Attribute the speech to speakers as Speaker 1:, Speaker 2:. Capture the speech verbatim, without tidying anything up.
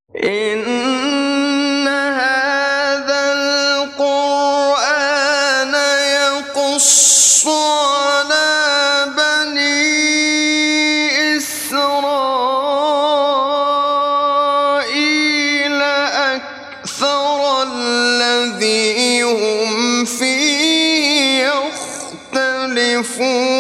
Speaker 1: إن هذا القرآن يقص على بني إسرائيل أكثر الذي هم فيه يختلفون